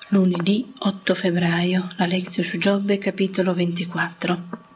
Lunedì 8 febbraio, la Lectio su Giobbe, capitolo 24.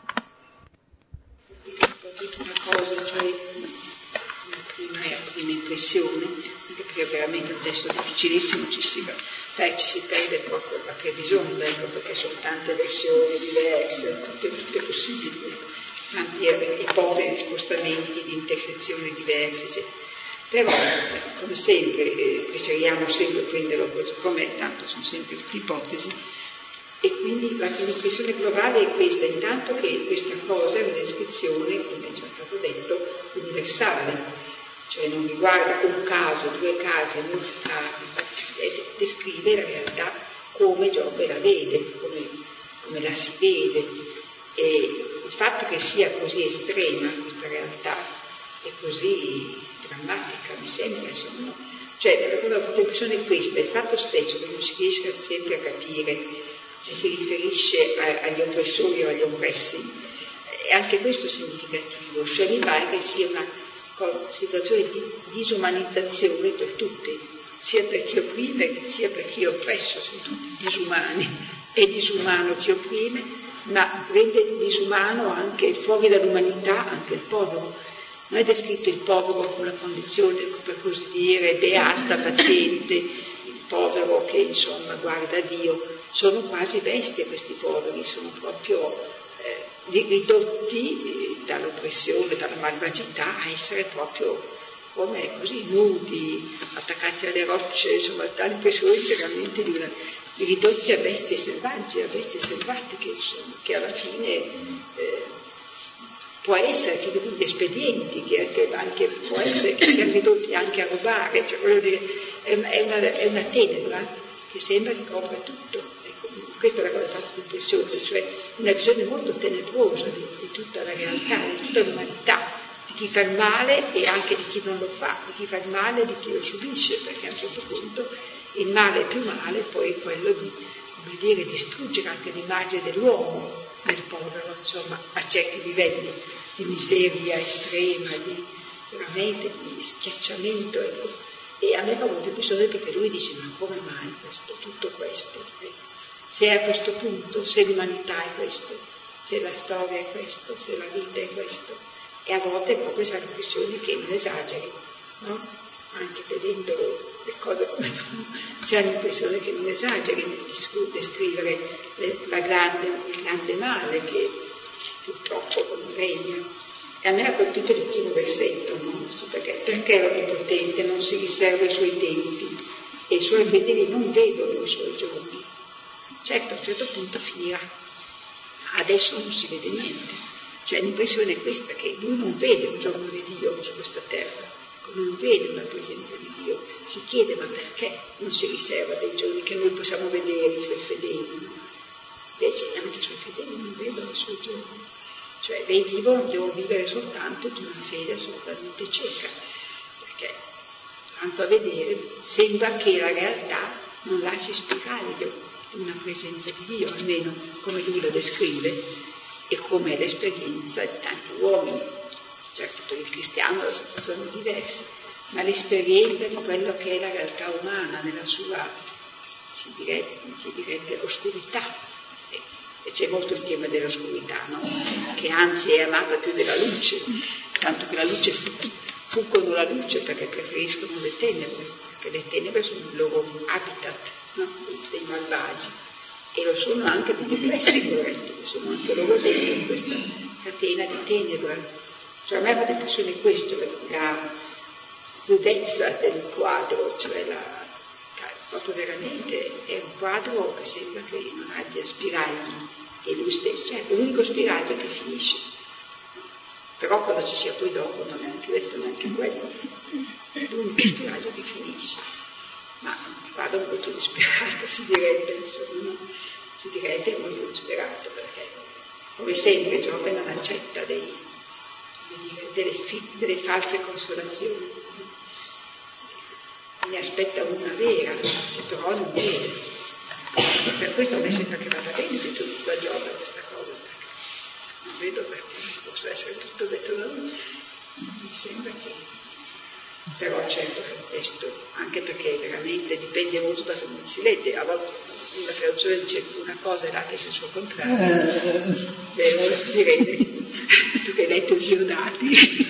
Una cosa, cioè una prima impressione, anche perché è veramente un testo difficilissimo, ci si perde proprio la previsione, ecco, perché sono tante versioni diverse, tutte possibili, tanti ipotesi, spostamenti di intersezioni diverse, eccetera. Però, come sempre, preferiamo sempre prenderlo così com'è, tanto sono sempre tutte ipotesi, e quindi l'impressione globale è questa, intanto che questa cosa è una descrizione, come è già stato detto, universale, cioè non riguarda un caso, due casi, molti casi, descrive la realtà come Giobbe la vede, come la si vede, e il fatto che sia così estrema questa realtà e così drammatica, mi sembra, insomma, no? Cioè, l'impressione è questa, il fatto stesso che non si riesce sempre a capire se si riferisce agli oppressori o agli oppressi, è anche questo significativo, cioè mi pare che sia una situazione di disumanizzazione per tutti, sia per chi opprime sia per chi è oppresso, sono tutti disumani, è disumano chi opprime, ma rende disumano anche fuori dall'umanità anche il povero. Non è descritto il povero con una condizione, per così dire, beata, paziente, il povero che insomma guarda Dio. Sono quasi bestie questi poveri, sono proprio ridotti dall'oppressione, dalla malvagità a essere proprio come così nudi, attaccati alle rocce, insomma tale impressione veramente di ridotti a bestie selvagge, a bestie selvatiche, insomma, che alla fine può essere che di espedienti, che anche può essere che siano ridotti anche a rubare, cioè voglio dire, è una tenebra che sembra che copra tutto. Ecco, questa è la cosa che fa l'impressione, cioè una visione molto tenebrosa di tutta la realtà, di tutta l'umanità, di chi fa il male e anche di chi non lo fa, di chi fa il male e di chi lo subisce, perché a un certo punto il male più male poi è quello di, come dire, distruggere anche l'immagine dell'uomo, del povero, insomma, a certi livelli di miseria estrema, veramente di schiacciamento, ecco. E a me fa molta impressione perché lui dice: ma come mai questo, tutto questo? Se è a questo punto, se l'umanità è questo, se la storia è questo, se la vita è questo, e a volte proprio sa l'impressione che non esageri, no? Anche vedendo le cose come vanno, si ha l'impressione che non esageri nel descrivere il grande male che purtroppo regna. E a me ha colpito il primo versetto, no? Perché l'Onnipotente non si riserva i suoi tempi e i suoi fedeli non vedono i suoi giorni. Certo, a un certo punto finirà, adesso non si vede niente. Cioè l'impressione è questa, che lui non vede un giorno di Dio su questa terra, non vede una presenza di Dio, si chiede: ma perché non si riserva dei giorni che noi possiamo vedere i suoi fedeli? Invece anche i suoi fedeli non vedono i suoi giorni, cioè devono vivere soltanto di una fede assolutamente cieca, perché tanto a vedere sembra che la realtà non lasci spiraglio di una presenza di Dio, almeno come lui la descrive e come è l'esperienza di tanti uomini. Certo, per il cristiano la situazione è diversa, ma l'esperienza di quello che è la realtà umana nella sua, si direbbe, oscurità. E c'è molto il tema dell'oscurità, no? Che anzi è amata più della luce, tanto che la luce fuggono la luce perché preferiscono le tenebre, perché le tenebre sono il loro habitat, no? Dei malvagi, e lo sono anche dei depressi, poveretti, che sono anche loro dentro in questa catena di tenebra. Cioè a me fa l'impressione questo, la crudezza del quadro, cioè proprio veramente è un quadro che sembra che non abbia spiragli, e lui stesso, cioè è l'unico spiraglio che finisce. Però quando ci sia poi dopo non è anche detto neanche quello, è l'unico spiraglio che finisce. Ma un quadro molto disperato, si direbbe, insomma, no? Si direbbe molto disperato, perché come sempre Giobbe non accetta delle false consolazioni, ne aspetta una vera, che però non vede. Per questo a me sembra che vada bene detto da Giobbe questa cosa, perché non vedo perché possa essere tutto detto da lui. Mi sembra che, però certo che il testo, anche perché veramente dipende molto da come si legge, a volte l'autore dice che una cosa è l'altra è il suo contrario. Vero, direi, tu che hai letto i Diodati.